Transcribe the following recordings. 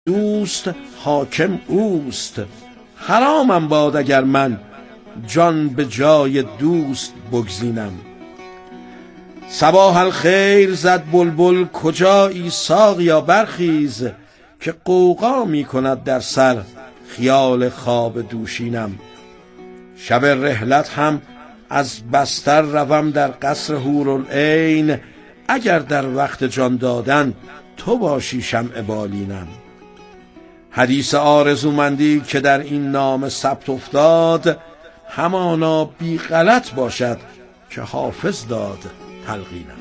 دوست حاکم اوست. حرامم باد اگر من جان به جای دوست بگزینم. صباح الخیر زد بلبل کجایی ساقیا برخیز، که غوغا می کند در سر خیال خواب دوشینم. شب رحلت هم از بستر روم در قصر حورالعین، اگر در وقت جان دادن تو باشی شمع بالینم. حدیث آرزومندی که در این نامه ثبت افتاد، همانا بی غلط باشد که حافظ داد تلقینم.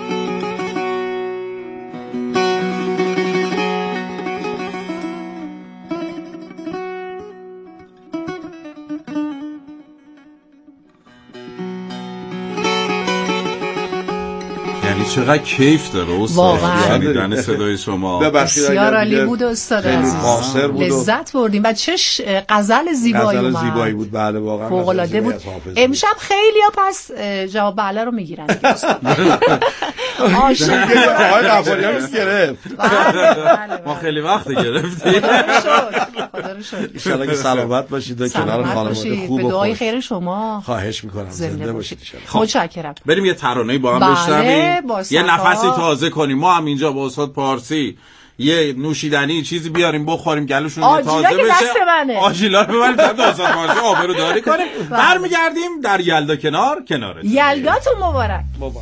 یعنی چقدر کیف داره استاد شنیدن صدای شما. بسیار عالی بود استاد عزیز، لذت بردیم و چه غزل زیبایی اومد. غزل زیبایی بود. بله واقعا فوق العاده بود. امشب خیلیا پس جواب بله رو میگیرن. عاشق آقای غفاری هم گرفت. ما خیلی وقت گرفتیم. خدا رو شکر. ان شاءالله که سلامت باشید و کنار خانواده خوب و دعای خیر شما. خواهش میکنم. زنده باشید. متشکرم. بریم یه ترانه‌ای با هم بشنویم. یه نفسی تازه کنیم. ما هم اینجا با استاد پارسی یه نوشیدنی چیزی بیاریم بخوریم، گلوشون تازه بشه. آجیلا رو ببریم تا استاد پارسی آبرو داری کنیم. برمیگردیم در یلدا کنارتون. یلداتون مبارک.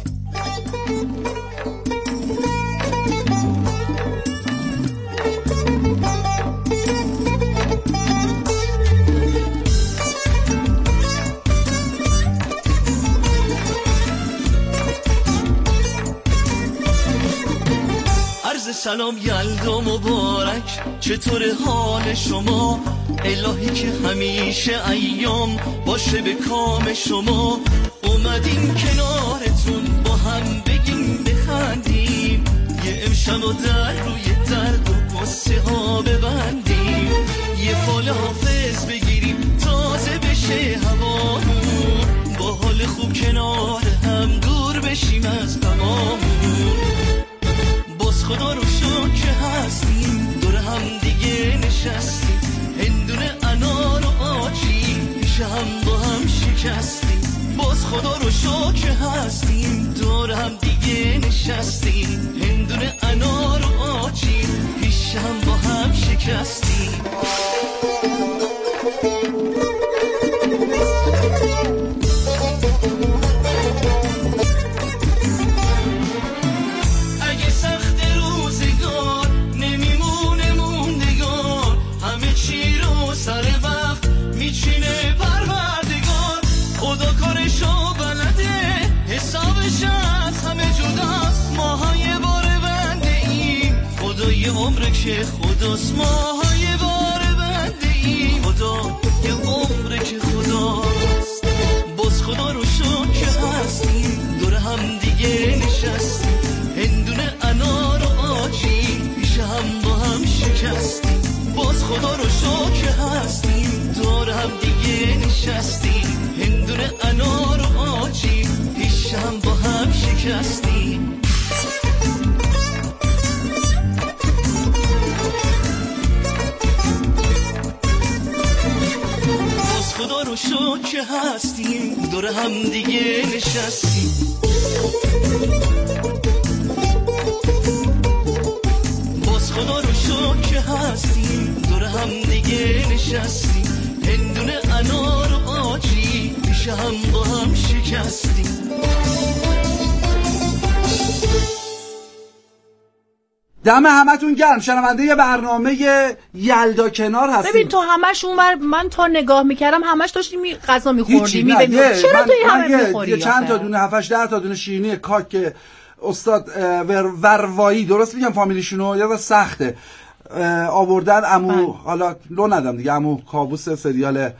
سلام یلدا مبارک، چطور حال شما؟ الهی که همیشه ایام باشه به کام شما. اومدیم کنارتون با هم بگیم بخندیم، یه امشب و در روی درد و قصه ها ببندیم. یه فال حافظ بگیریم تازه بشه هوامون، با حال خوب کنار هم دور بشیم از غمامون. خدا رو شکر که هستیم دور هم دیگه نشستیم، هندونه انار و آجی پیش هم با هم شکستیم. باز خدا رو شکر که هستیم دور هم دیگه نشستیم، هندونه انار و آجی پیش هم با هم شکستیم. عمره که خداست، ماهای بار بنده ای، خدا یه عمره که خداست. باز خدا رو شکر که هستیم دور هم دیگه نشستیم، هندونه انار و آجی پیش هم با هم شکستیم. باز خدا رو شکر که هستیم دور هم دیگه نشستیم، هندونه انار و آجی پیش هم با هم شکستیم. خدا رو شکر که هستیم دور هم دیگه نشستیم. باز خدا رو شکر که هستیم دور هم دیگه نشستیم، هندونه انار و آجی پیش هم با هم شکستیم. دم همتون گرم. شنونده یه برنامه یلدا کنار هستیم. ببین تو همش اونور، من تا نگاه میکردم همش داشتیم غذا میخوردیم. چرا تو همه میخوری؟ چند تا دونه 7-8 تا دونه شیرینی کاک استاد وروایی، درست میگم فامیلیشونو؟ یه سخته آوردن. عمو حالا لو ندم دیگه، عمو کابوس سریال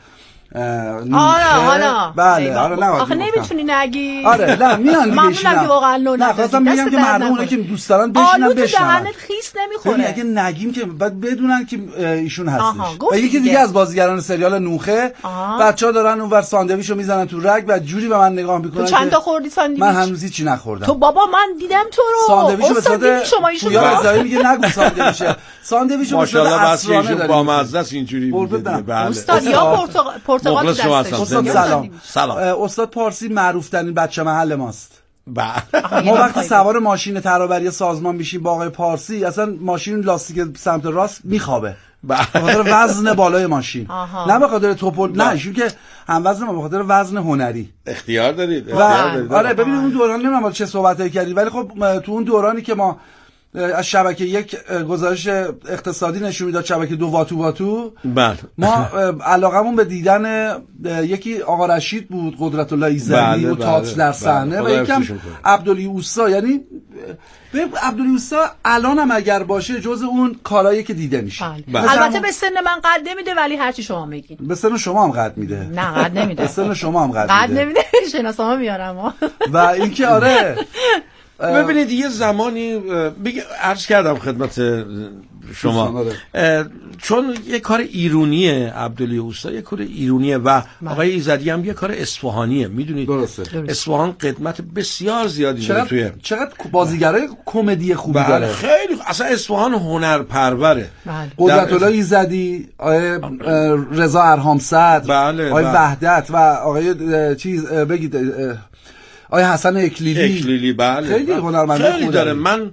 حالا بله آره آخه نمیتونی نگی. آره نه میان دیگه ممنونم که واقعا نه خواستم میگم که مردم اونایی که دوست دارن بشینن بشنون. آلو تو دهنت خیس نمیخوره. اگه نگیم که بعد بدونن که ایشون هستش. و یکی دیگه از بازیگران سریال نوخه بچه‌ها دارن اونور ساندویچو میزنن تو رگ و جوری به من نگاه میکنن. تو چند تا خوردی ساندویچ؟ من هنوز هیچی نخوردم. تو بابا من دیدم تو رو. ساندویچو به صورت پویا رضایی میگه نگو ساندویچو به صورت ماشاءالله بس با مزه است اینجوری. بله استاد یا پرتقال دستش. استاد سلام. استاد پارسی معروف ترین بچه محل ماست. ما وقتی سوار ماشین ترابری سازمان میشیم با آقای پارسی اصلا ماشین لاستیک سمت راست میخوابه به خاطر وزن بالای ماشین. نه به خاطر توپل نه ایشون که هم وزن ما به خاطر وزن هنری. اختیار دارید. آره ببینید اون دوران نمیدونم چه صحبتایی کردی ولی خب تو اون دورانی که ما از شبکه یک گزارش اقتصادی نشون میداد شبکه 2 واتو بله ما علاقمون به دیدن یکی آقا رشید بود قدرت الله ایزدی و تئاتر در صحنه و یکم عبدالعلی اوستا. یعنی عبدالعلی اوستا الان هم اگر باشه جز اون کارهایی که دیده میشه. البته به سن من قد نمیده ولی هرچی شما میگین. به سن شما هم قد میده. نه قد نمیده. به سن شما هم قد نمیده. شناسامو میارم. و اینکه آره ببینید یه زمانی عرض کردم خدمت شما چون یه کار ایرونیه عبدالعلی اوستا یه کار ایرونیه و آقای ایزدی هم یه کار اصفهانیه. میدونید اصفهان قدمت بسیار زیادی داره توی چقدر بازیگرای کمدی خوبی داره. خیلی اصلا اصفهان هنرپروره. قدرت الله ایزدی، آقای رضا ارهامصدر، آقای وحدت و آقای چیز بگید آقای حسن اکلیلی بله خیلی هنرمنده خیلی داره. من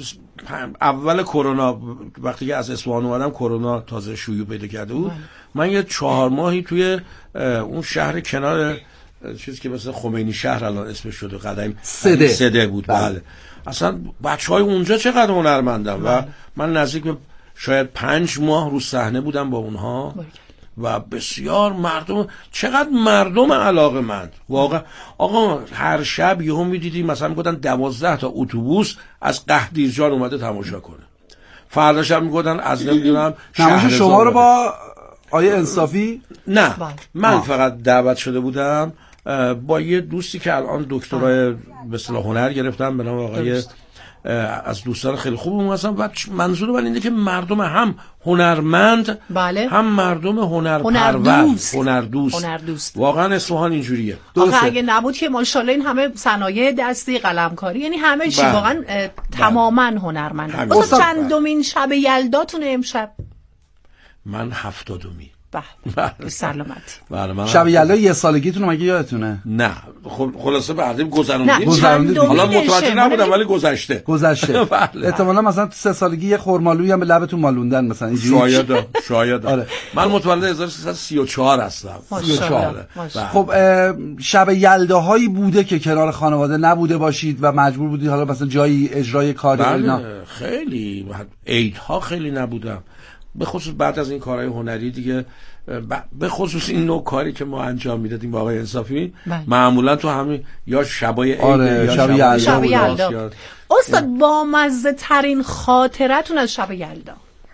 اول کرونا وقتی که از اصفهان اومدم کرونا تازه شیوع پیدا کرده بود من یه 4 ماهی توی اون شهر کنار چیزی که مثلا خمینی شهر الان اسمش شده قدیم سده بود. بله اصلا بچهای اونجا چقدر هنرمندن و من نزدیک به شاید 5 ماه رو صحنه بودم با اونها و بسیار مردم چقدر مردم علاقه‌مند واقعا. آقا هر شب یهو می‌دیدی مثلا میگفتن 12 تا اتوبوس از قهدیرجان اومده تماشا کنه. فردا شب میگفتن از نمیدونم تماشا شما رو با آیه انصافی نه من فقط دعوت شده بودم با یه دوستی که الان دکترای به اصطلاح هنر گرفتم به نام آقای از دوستان خیلی خوبم هستم و منظور من اینه که مردم هم هنرمند هم مردم هنردوست واقعا اصفهان اینجوریه. آخه اگه نبود که ماشاءالله این همه صنایع دستی قلمکاری یعنی همه چی واقعا تماما هنرمند. واسه چندمین شب یلداتون امشب؟ من 70می. به سلامتی. شب یلدا یه سالگیتون مگه یادتونه؟ نه خلاصه بعدیم گذروندیم. حالا متوجه نبودم ولی گذشته. احتمالاً مثلا 3 سالگی یه خرمالویی هم به لبتون مالوندن مثلا اینجوری. شاید. آره. من متولد 1334 هستم. 34. خب شب یلداهایی بوده که کنار خانواده نبوده باشید و مجبور بودید حالا مثلا جایی اجرای کاری اینا؟ خیلی عیدها خیلی نبودم. به خصوص بعد از این کارهای هنری دیگه به خصوص این نوع کاری که ما انجام میدادیم با آقای انصافی معمولا تو همین یا شبای عید یا شب یلدا. استاد با مزه ترین خاطرتون از شب یلدا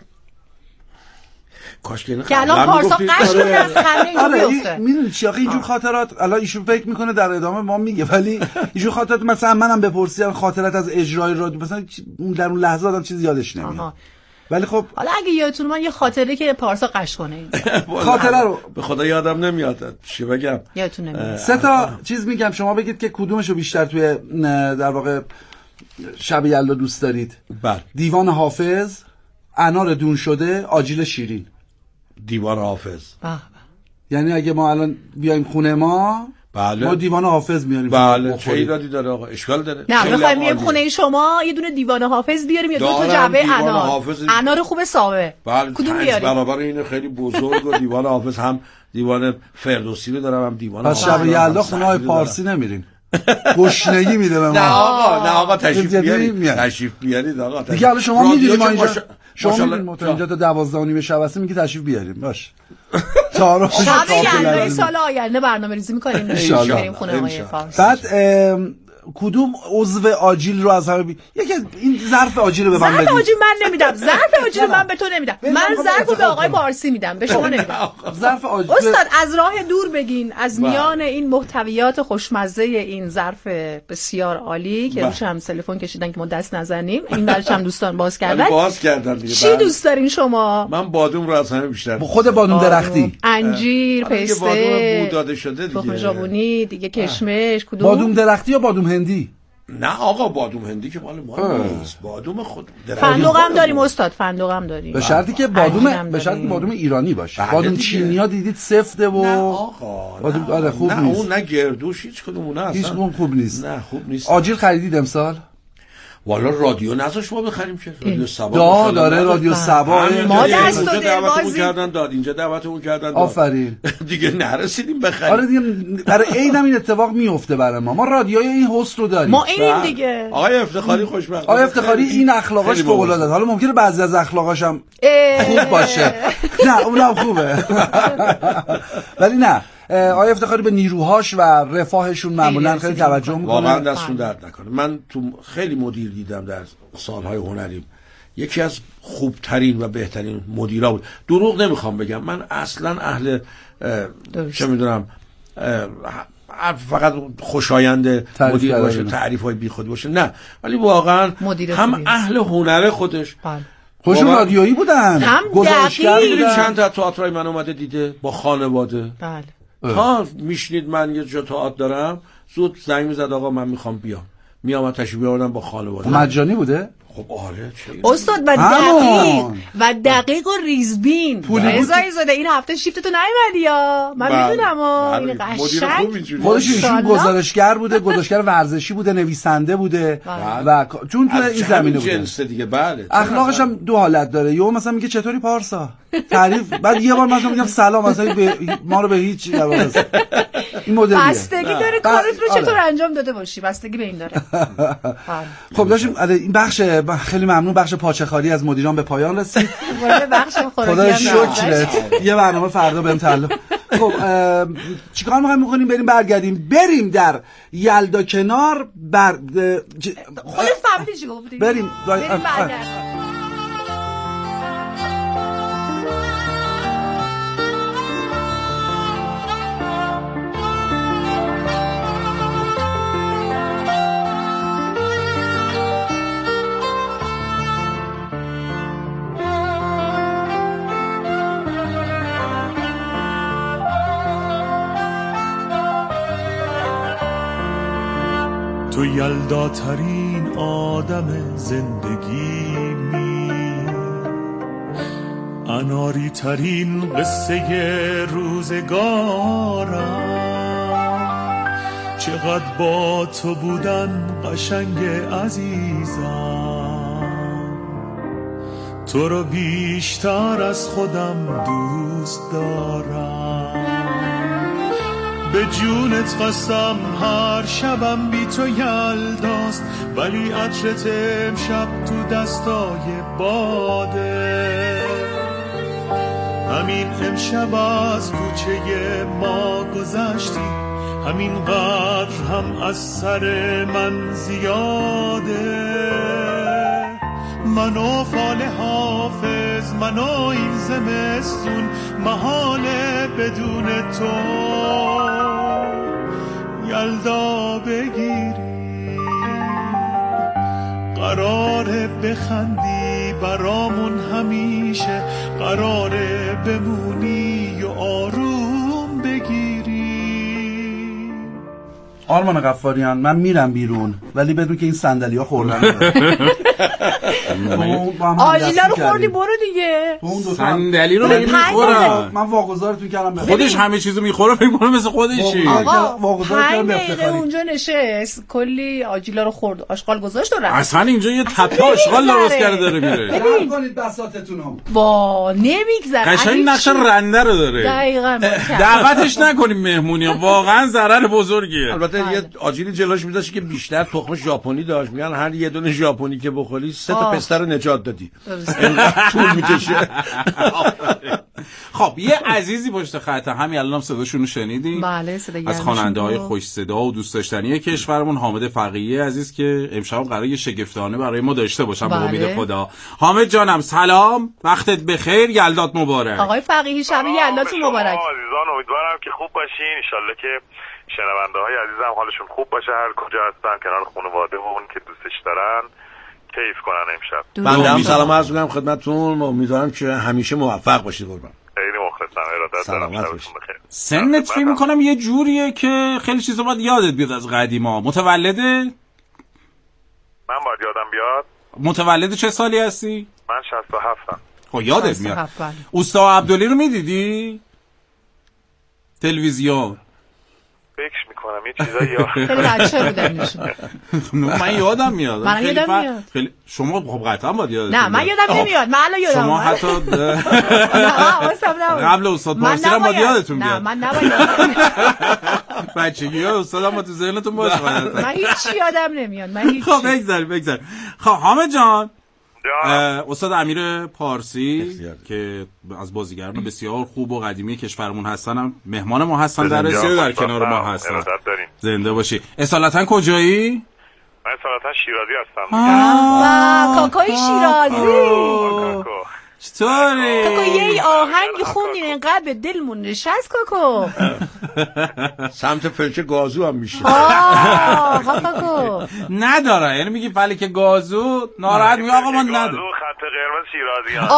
کاش که الان پارسا قش کنه از خنده میفته. میدونی چی آخه اینجور خاطرات الان ایشون فکر میکنه در ادامه ما میگه ولی اینجور خاطرات مثلا منم بپرسیدم خاطرات از اجرای رادیو مثلا در اون لحظه آدم چیزی یادش نمیاد. ولی خب حالا اگه یادتون من یه خاطره که پارسا قش کنه خاطره رو به خدا یادم نمیاد چی بگم. یادتون نمیاد. 3 تا چیز میگم شما بگید که کدومشو بیشتر توی در واقع شب یلدا دوست دارید. بله. دیوان حافظ، انار دون شده، آجیل شیرین. دیوان حافظ. یعنی اگه ما الان بیایم خونه ما بله. ما دیوان حافظ میاریم. بله چه ایرادی داره آقا اشکال داره. نه میخوایم بیایم خونه شما یه دونه دیوان حافظ بیاریم یا 2 تا جعبه انار خوب ساوه. بله کدوم بیاریم؟ برابر اینه خیلی بزرگ و دیوان حافظ هم دیوان فردوسی رو دارم هم دیوان حافظ. شب یلدا خونه های پارسی نمیریم. گشنگی میده به ما. نه آقا تشریف بیارید آقا. دیگه حالا شما میدونید ما اینجا ما اینجا تا 12:30 شب هستیم میگه تشریف بیاریم باش. شب یلدا سال آینده برنامه‌ریزی می‌کنیم بریم خونه های فارسی. بعد کدوم عضو آجیل رو از همه یکی این ظرف آجیل رو به من بدید. ظرف آجیل من نمیدم. ظرف آجیل من به تو نمیدم. من ظرف رو به آقای پارسی میدم، به شما نمیدم. ظرف آجیل استاد از راه دور بگین، از میان این محتویات خوشمزه این ظرف بسیار عالی که روش هم تلفن کشیدن که ما دست نزنیم، این درش هم دوستان باز کردن دیگه. چی دوست دارین شما؟ من بادوم رو از همه بیشتر. خود بادوم درختی، انجیر، پسته، بادوم بو داده شده دیگه. بخوجابونی دیگه، کشمش. کدوم؟ بادوم درختی یا بادوم هندی؟ نه آقا بادوم هندی که مال ما نیست. بادوم خود فندق هم داریم استاد، فندق هم داریم. به شرطی که بادوم ایرانی باشه. بادوم چینی‌ها دیدید سفته و نه آقا بادوم آره خوب نه نیست. اون نه گردوش هیچ کدوم اون هیچ خوب نیست. نه خوب نیست. آجیل خریدید امسال؟ والا رادیو نذاش ما بخریم که رادیو سبا داره رادیو سبا ما دست و دعوتمون کردن داد اینجا دعوتمون کردن داد. آفرین. دیگه نرسیدیم بخریم. آره دیگه برای عیدم این اتفاق میفته برای ما رادیوی این هست رو داریم. ما اینیم دیگه. آقای افتخاری خوشبخت. آقای افتخاری این اخلاقاش فوق العاده. حالا ممکنه بعضی از اخلاقاش هم خوب باشه. نه اونم خوبه. ولی نه آقای افتخاری به نیروهاش و رفاهشون معمولا خیلی توجه میکنه. واقعا دستشون درد نکنه. من تو خیلی مدیر دیدم در سالهای هنریم، یکی از خوبترین و بهترین مدیرا بود. دروغ نمیخوام بگم، من اصلا اهل چه میدونم فقط خوشایند مدیر باشه، تعریف های بی خودی باشه، نه، ولی واقعا هم اهل هنر خودش. خوشون رادیویی بودن، گزارشگر بودن. چند تا تئاترای من اومده دیده با خانواده. بله. ها میشنید من یه جا تئاتر دارم، زود زنگ میزد آقا من میخوام بیام، میام تشریف بیاوردم با خانواده. مجانی بوده؟ خب آره استاد و دقیق و ریزبین. رضایی زاده این هفته شیفتتو نیومدی یا من میدونم این قشنگ خودش ایشون گزارشگر بوده، گزارشگر ورزشی بوده، نویسنده بوده و چون تو این زمینه بوده جنس دیگه. بله اخلاقش هم دو حالت داره، یا مثلا میگه چطوری پارسا تعریف، بعد یه بار مثلا میگم سلام، مثلا ما رو به هیچ جواب این مدلیه. بستگی داره کارت رو چطور انجام داده باشی، بستگی به این داره. خب داشتیم این بخش خیلی ممنون، بخش پاچه‌خواری از مدیران به پایان رسید. خدا شکرت. یه برنامه فردا بهم تعلق. خب چیکار می‌خوایم بریم برگردیم بریم در یلدا کنار خودت فهمیدی چی گفتی؟ بریم تو یلداترین آدم زندگیمی، اناری ترین قصه روزگارم، چقدر با تو بودن قشنگ عزیزم، تو رو بیشتر از خودم دوست دارم، به جونت قسم هر شبم بی تو یلداست، ولی عطرت امشب تو دستای باده، همین امشب از کوچه ما گذشتی، همین قدر هم از سر من زیاده، منو فال حافظ، منو این زمستون، محاله بدون تو یلدا بگیری، قراره بخندی برامون همیشه، قراره بمونی و آروم بگیری. آرمان غفاریان من میرم بیرون، ولی بدون که این صندلی ها خوردن. آجیلا رو خوردی برو دیگه. صندلی رو میخورم. من واگذارتون کردم خودش همه چیزو میخوره، فکر کنم مثل خودشی. واگذار کردم به افتخاری. اونجا نشست کلی آجیلا رو خورد، آشغال گذاشت و رفت. اصلا اینجا یه تپه آشغال درست کرده داره میره. ببین کنید بساطتونو. وا نمیگذره. قشنگ نقش رنده رو داره. دقیقاً. دعوتش نکنیم مهمونی، واقعا ضرر بزرگیه. البته یه آجیلی جلوش میذاشت که بیشتر تخم ژاپنی داشت، میگن هر یه دونه ژاپنی که بخوری 3 تا پسته رو نجات دادی. طول میکشه. خب یه عزیزی پشت خط همین الانم صداشون رو شنیدیم. بله صدای از خواننده‌های خوش صدا و دوست داشتنی کشورمون حامد فقیهی عزیز که امشب قراره یه شگفتانه برای ما داشته باشن به امید خدا. حامد جانم سلام، وقتت بخیر، یلدات مبارک. آقای فقیهی شب یلداتون مبارک. عزیزان امیدوارم که خوب باشین، ان شاءالله که شنونده‌های عزیزم حالشون خوب باشه، هر کجا هستن کنار خانواده و اون که دوستش دارن کیف کنن امشب. بنده هم سلام عرض می‌کنم خدمتتون، امیدوارم که همیشه موفق باشید قربان. خیلی مخلصم، ارادت دارم، شبتون بخیر. سنت فکر می‌کنم یه جوریه که خیلی چیزا باید یادت بیاد از قدیما. متولده؟ من باید یادم بیاد. متولد چه سالی هستی؟ من 67ام. خب یادت میاد. اوستا عبدلی رو میدیدی؟ تلویزیون. فکر میکنم یه چیزایی خیلی بچه بودم نشون. من یادم میاد. من یادم میاد. شما خب قطعا باید یادت. نه من یادم نمیاد. من الان یادم. شما حتی قبل استاد پارسی هم باید یادتون بیاد. نه من نباید. بچگی ها استادم با تو ذهنتون باشه. من هیچ یادم نمیاد. من هیچ. خب بگذار. خب حامد جان استاد امیر پارسی که از بازیگران بسیار خوب و قدیمی کشورمون هستن هم مهمان ما هستن در رسیده در کنار ما هستن. زنده باشی. اصالتا کجایی؟ من اصالتا شیرازی هستم. کاکای شیرازی. چطوری؟ کاکو یه آهنگ خوندین اینقدر به دلمون نشست کاکو. سمت فلک گازو هم میشه. کاکو نداره، یعنی میگی فلک گازو ناراحت میگه آقا من نداره. خط قرمز شیرازی هست.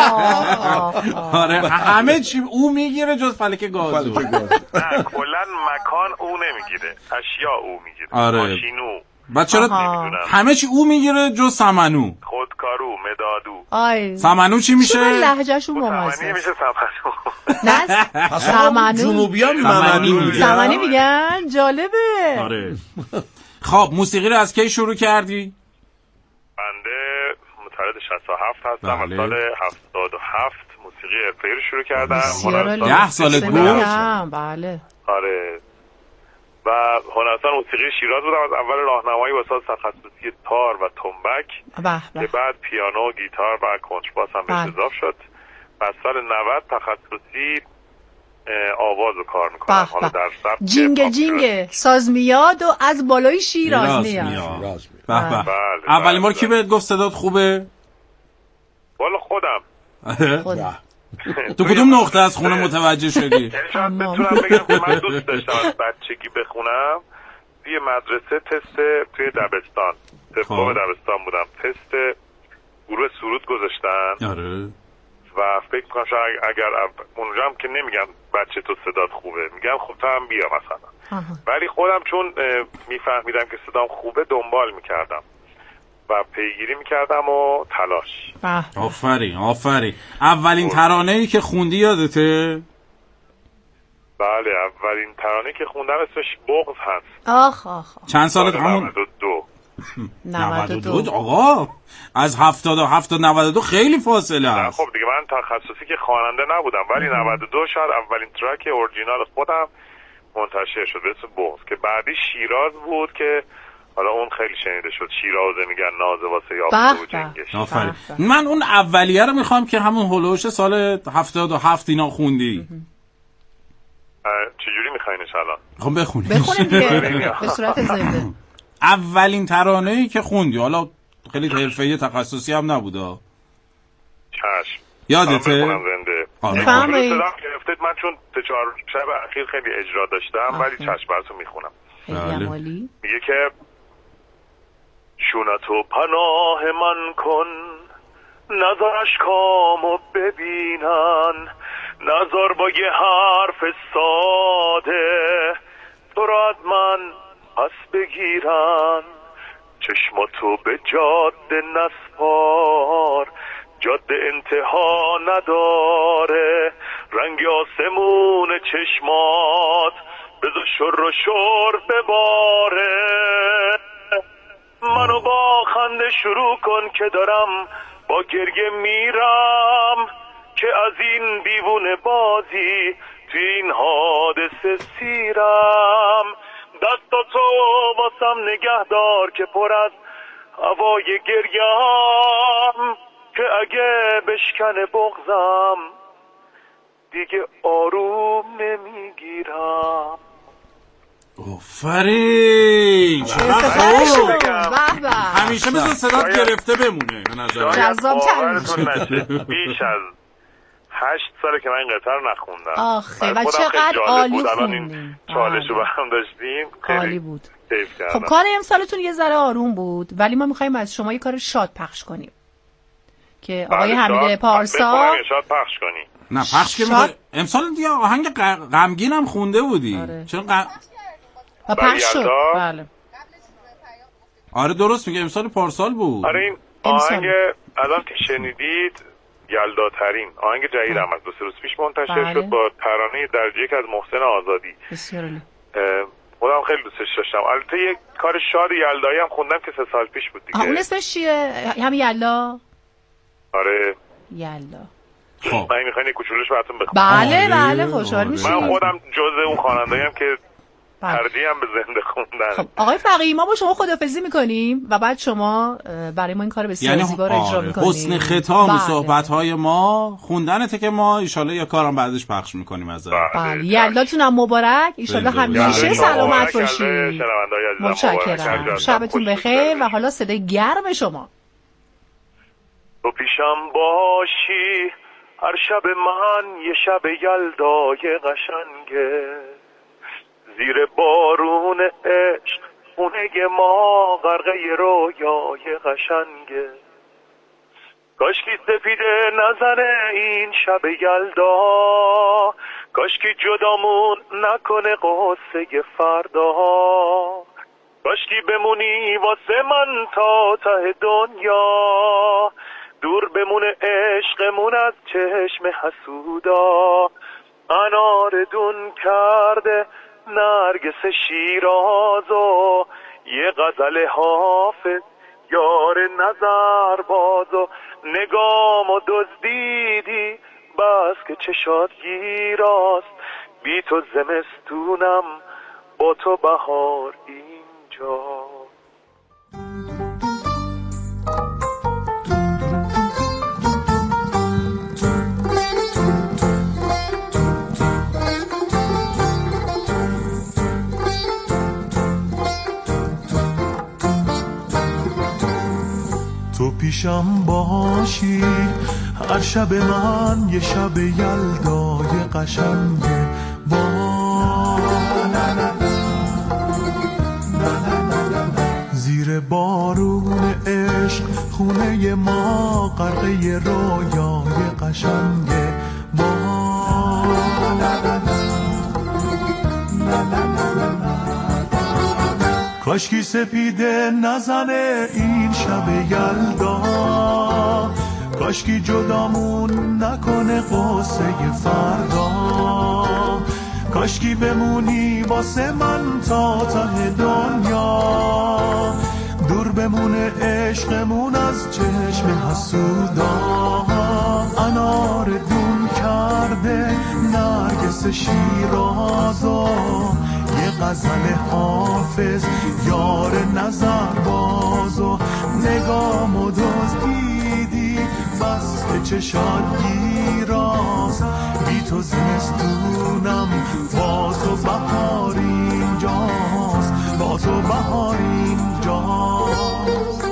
آره همه چی او میگیره جز فلک گازو. نه کلا مکان او نمیگیره، اشیا او میگیره. آره. ماشینو. بعد چرا همه چی او میگیره جز سمنو؟ خودکارو، مدادو. سمنو چی میشه؟ لهجهشون ممزه. سمنی میشه سمنو. نه سمنو. جنوبیان سمنی میگن. جالبه. آره. خب موسیقی رو از کی شروع کردی؟ بنده متولد 67 هستم. از سال 77 موسیقی حرفه‌ای رو شروع کردم. 10 سالت بود؟ بله. آره. و هنرستان موسیقی شیراز بودم، از اول راهنمایی واسه تخصصی تار و تنبک که بعد پیانو، گیتار و کنترباس هم بهش اضافه شد. و از سال 90 تخصصی آواز رو کار میکنم. حالا در سبک جینگ ساز میاد و از بالای شیراز میاد. بله. اولین بار کی بهت گفت صدات خوبه؟ والا خودم. تو کدوم نقطه از خونه متوجه شدی؟ شاید بتونم بگم که من دوست داشتم از بچگی بخونم. توی مدرسه تست توی دبستان دبستان بودم، تست گروه سرود گذاشتن. آره. و فکر میکنم شاید اگر اونجا هم که نمیگم بچه تو صدات خوبه، میگم خب تو هم بیا مثلا. ولی خودم چون میفهمیدم که صدام خوبه دنبال میکردم و پیگیری میکردم و تلاش. آفرین. اولین ترانه‌ای که خوندی یادته؟ بله اولین ترانه‌ای که خوندم اسمش بغض هست. آخ. چند سالت همون؟ 92 آقا از 77 تا 92 خیلی فاصله است. خب دیگه من تخصصی که خواننده نبودم، ولی 92 شاید اولین ترک اورجینال خودم منتشر شد به اسم بغض که بعدی شیراز بود که حالا اون خیلی شنیده شد. شیرازه میگن نازه واسه یافته و جنگش. آفرین. من اون اولیه رو میخوام که همون هولوش سال 77 اینا خوندی. چجوری میخواینش الان؟ خب بخونیم دیگه به صورت زنده. اولین ترانه‌ای که خوندی، حالا خیلی حرفه‌ای تخصصی هم نبوده. چشم. یادته؟ بفرمایید. من چون 4 شب اخیر خیلی اجرا داشتم ولی چشم براتون میخونم. میگه که شونتو پناه من کن، نظر اشکامو ببینن، نظر با یه حرف ساده تو را از من پس بگیرن، چشماتو به جاده نسپار، جاده انتها نداره، رنگ آسمون چشمات بذار شر و شور بباره، منو با خنده شروع کن که دارم با گریه میرم، که از این دیوونه بازی توی این حادثه سیرم، دستاتو واسم نگه دار که پر از هوای گریم، که اگه بشکنه بغضم دیگه آروم نمیگیرم. آفرین چقدر خوب. همیشه مثل صدات گرفته بمونه به نظر جذاب تر. بیش از 8 ساله که من این قطعه رو نخوندم. آخه و چقدر عالی خوندین. چالشو با هم داشتیم. عالی بود. خب کار امسالتون یه ذره آروم بود ولی ما میخوایم از شما یه کار شاد پخش کنیم که آقای حمید پارسا شاد پخش کنیم. نه پخش که امسال دیگه آهنگ غمگین هم خونده بودی. آره. چون و پخش شد. بله. آره درست میگه امسال پارسال بود. آره این آهنگ الان که شنیدید یلداترین آهنگ جدید هم از 2 روز پیش منتشر شد با ترانه درجه که از محسن آزادی. بسیار عالی. خودم خیلی دوستش داشتم. البته یک کار شاد یلدایی هم خوندم که 3 سال پیش بود دیگه. اون اسمش چیه؟ همین یلدا؟ آره یلدا. خب من میخواین کوچولوش براتون بخونم. بله بله خوشحال میشم. من خودم جزء اون خواننده‌ام که ترجیحاً به زنده خوندن. خب آقای فقیهی ما با شما خداحافظی میکنیم و بعد شما برای ما این کار بسیار زیبا رو اجرا میکنید. حسن ختام صحبت‌های ما خوندنته که ما ان شاءالله یه کارم بعدش پخش میکنیم ازش. بله یلداتون هم مبارک ان شاءالله همیشه سلامت باشید. متشکرم. شبتون بخیر و حالا صدای گرم شما. تو پیشم باشی هر شب من یه شب یلدای قشنگه، زیر بارون عشق خونه ما غرقه رویای قشنگه. کاشکی سپیده نزنه این شب یلدا، کاشکی جدامون نکنه قصه فردا، کاشکی بمونی واسه من تا ته دنیا، دور بمونه عشقمون از چشم حسودا. انار دون کرده نرگس شیراز و یه غزل حافظ یار نظر باز و نگام و دزدیدی بس که چشات گیراست، بی تو زمستونم با تو بهار اینجا. تو پیشم باشی هر شب من یه شب یلدای قشنگه با زیر بارون عشق خونه ما غرقه رویای قشنگه با کاشکی سپیده نزنه این شب یلدا، کاشکی جدامون نکنه قصه فردا، کاشکی بمونی واسه من تا ته دنیا، دور بمونه عشقمون از چشم حسودا. انار دون کرده نرگس شیرازو یه غزل حافظ یار نظر باز و نگام و دزدیدی بس که چشات گیراست، بی تو زمستونم با تو بهار اینجاست، با تو بهار اینجاست.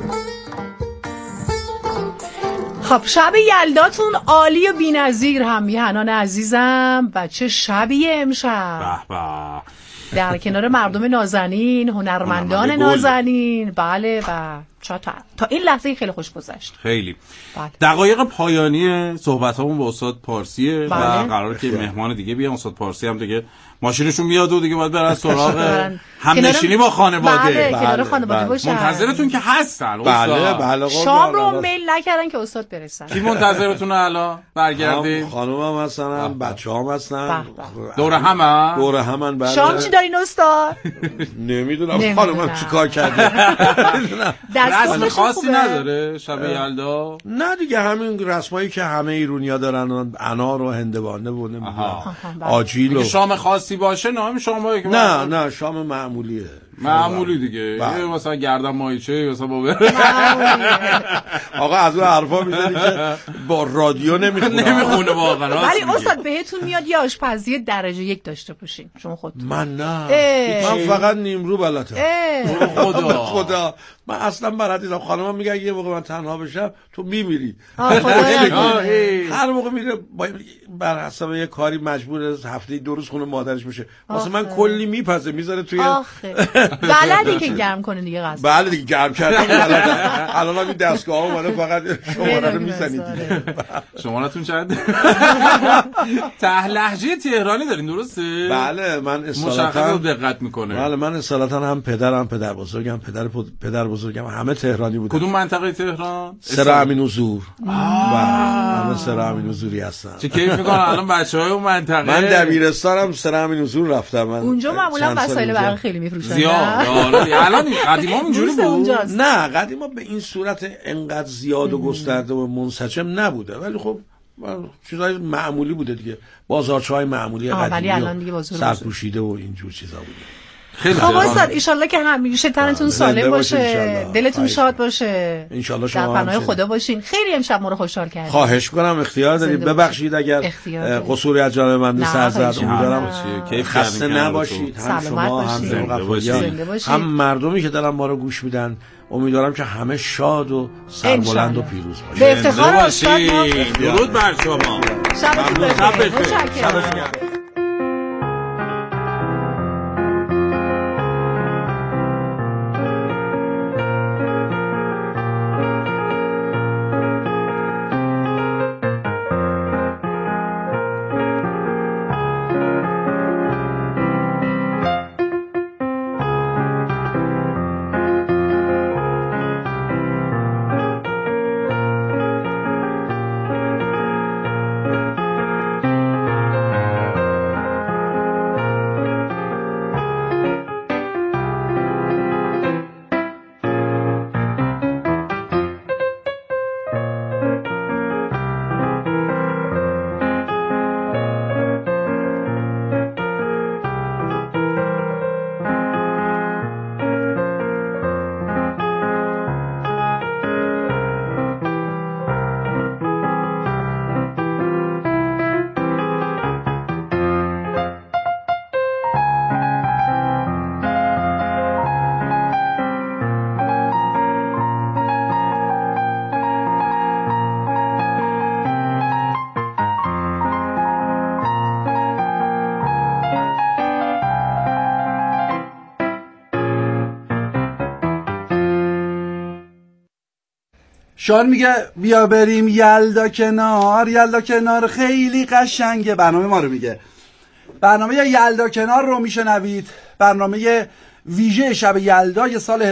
خب شب یلداتون عالی و بی‌نظیر هم میهنان عزیزم. و چه شبیه امشب در کنار مردم نازنین، هنرمندان نازنین. بله و تا این لحظه خیلی خوش گذشت. خیلی دقایق پایانی صحبتامون با استاد پارسیه و قراره که مهمان دیگه بیان. استاد پارسی هم دیگه ماشینشون بیاد و دیگه باید برن سراغ هم نشینی با خانواده. کنار خانواده باشن. منتظرتون که هستن. بله شام رو میل نکردن که استاد برسن. کی منتظرتونه الان برگردیم؟ خانومم هستن، بچه‌هام هستن. دور همن. بله. شام چی دارین استاد؟ نمیدونم خانومم چیکار کرده. رسم خاصی نداره شب یلدا؟ نه دیگه همین رسمایی که همه ایرونیا دارن، انار و هندوانه و نمیدونم آجیل و شام خاصی باشه نام شامایی که نه شام معمولیه. معمولی دیگه. مثلا گردن ماهیچه مثلا با آقا از اون حرفا میزنی که با رادیو نمیخونه واقعا. ولی استاد بهتون میاد یه آشپزی درجه 1 داشته باشین شما خود؟ من نه، من فقط نیمرو بلدم. خدا من اصلا بلد نیستم. خانمم میگه یه موقع من تنها بشم تو میمیری. هر موقع میره بر حسب یه کاری مجبور هفته 2 روز خونه مادرش میشه. واسه من کلی میپزه میذاره توی بلدی که گرم کنه دیگه غذا. بله دیگه گرم کردن بلدم. الان هم این دستگاه اومده فقط شماره رو میزنید. شماره‌تون چنده؟ ته لهجه تهرانی دارین درسته؟ بله من اصالتا دقت میکنه. بله من اصالتا هم پدرم پدر بزرگم پدر بزرگم همه تهرانی بودن. کدوم منطقه تهران؟ سر امین حضور. همه سر امین حضوری هستن. چه کیف میکنن الان بچهای اون منطقه؟ من دبیرستانم سر امین حضور رفتم. من اونجا معمولا وسایل برق خیلی میفروشن. زیاد. الان قدیما اینجوری بود. نه قدیما به این صورت انقدر زیاد و گسترده و منسجم نبوده، ولی خب چیزای معمولی بوده دیگه. بازارچه‌های معمولی قدیمی سرپوشیده و اینجور چیزا بوده. خب استاد ان شاءالله که همیشه تنتون سالم باشه، دلتون شاد باشه، ان شاءالله شما در پناه خدا باشین. خیلی امشب ما رو خوشحال کردید. خواهش می‌کنم اختیار دارید. ببخشید اگر قصوری از جانب من سر زد. امیدوارم خسته نباشید، هم شما هم مردمی که دارن ما رو گوش میدن. امیدوارم که همه شاد و سربلند و پیروز باشید. به افتخار استاد. درود بر شما. شبتون بخیر. شان میگه بیا بریم یلدا کنار خیلی قشنگه. برنامه ما رو میگه. برنامه یلدا کنار رو میشنوید. برنامه ویژه شب یلدای سال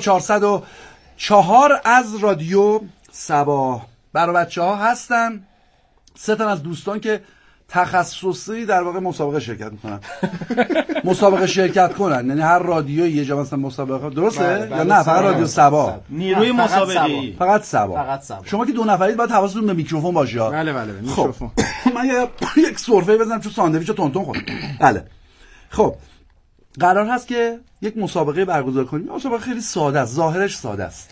1404 از رادیو سبا. برای بچه‌ها هستن 3 تا از دوستان که تخصصی در واقع مسابقه شرکت میکنن. مسابقه شرکت کنن یعنی هر رادیویی یه جا مثلا مسابقه درسته یا نه؟ فقط رادیو سبا نیروی مسابقه‌ای فقط سبا. شما که 2 نفرید باید حواستون به میکروفون باشه. بله میکروفون. من یک سرفه بزنم چون ساندویچو تونتون خورد. بله خب قرار هست که یک مسابقه برگزار کنیم. مسابقه خیلی ساده است، ظاهرش ساده است.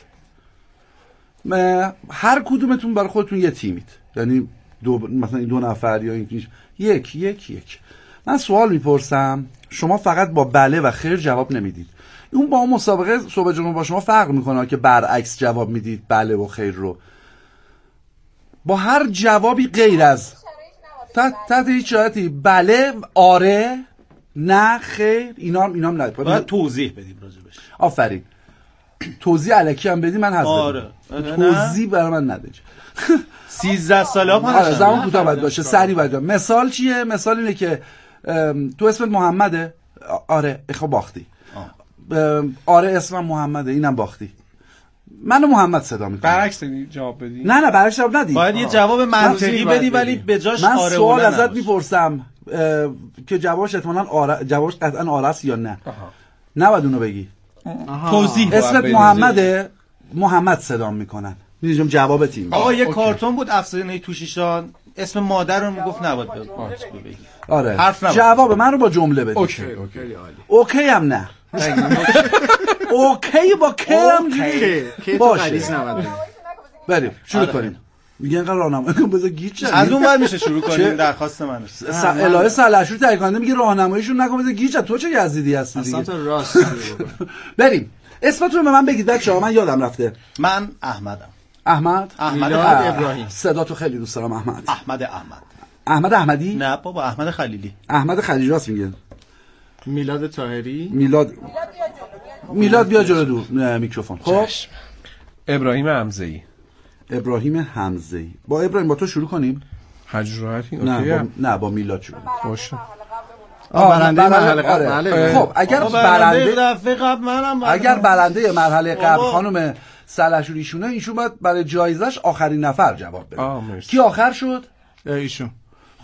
هر کدومتون برای خودتون یه تیمید، یعنی مثلا این 2 نفر یا این یک. من سوال میپرسم، شما فقط با بله و خیر جواب نمیدید. اون با اون مسابقه صبح جمعه با شما فرق میکنه که برعکس جواب میدید بله و خیر رو. با هر جوابی غیر از تحت هیچ شرایطی بله، آره، نه، خیر، اینام نه. باید توضیح بدیم راجبش. آفرین. توضیح الکی هم بدی من حذف آره. توضیح برای من نده. 13 ساله هم آره زمان کوتاه باید باشه، سریع باید. مثال چیه؟ مثال اینه که تو اسمت محمده؟ آره. خب باختی. آره اسمم محمده، اینم باختی. منو محمد صدا میکنم. برعکس جواب بدی؟ نه برعکس جواب ندی. باید یه جواب منطقی بدی ولی به جاش من آره سوال ازت میپرسم که جوابش احتمالاً آره، جوابش قطعا آره است یا نه. نباید اونو بگی. توضیح. اسمت محمده؟ محمد صدا میکنن. میدونم جواب تیم. آقا یه کارتون بود افسانه توشیشان، اسم مادر رو میگفت نباید بگی. آره. جواب من رو با جمله بدی. اوکی. اوکی هم نه. اوکی با کرم که تو غلیظ نبود. بریم شروع کنیم. میگن اینقدر راهنمایی کن بذار گیج از اون ور میشه شروع کنیم. درخواست منه. الهه سلحشوری تهیه کننده میگه راهنماییشون نکن بذار گیج. تو چه یزیدی هستی دیگه؟ اصلا تو راست. بریم. اسمتون رو به من بگید بچه‌ها، من یادم رفته. من احمدم. احمد ابراهیم. صدا تو خیلی دوست دارم. احمد احمدی؟ نه بابا احمد خلیلی. احمد خلیلی راست میگه. میلاد طاهری. میلاد بیا جلو میکروفون. خب ابراهیم حمزه‌ای. با ابراهیم با تو شروع کنیم. حجراتی نه با میلاد شروع. باشه. برنده مرحله قبل. خب اگر برنده مرحله قبل خانم سلحشوری ایشونه، ایشون باید برای جایزش آخرین نفر جواب بده. کی آخر شد؟ ایشون.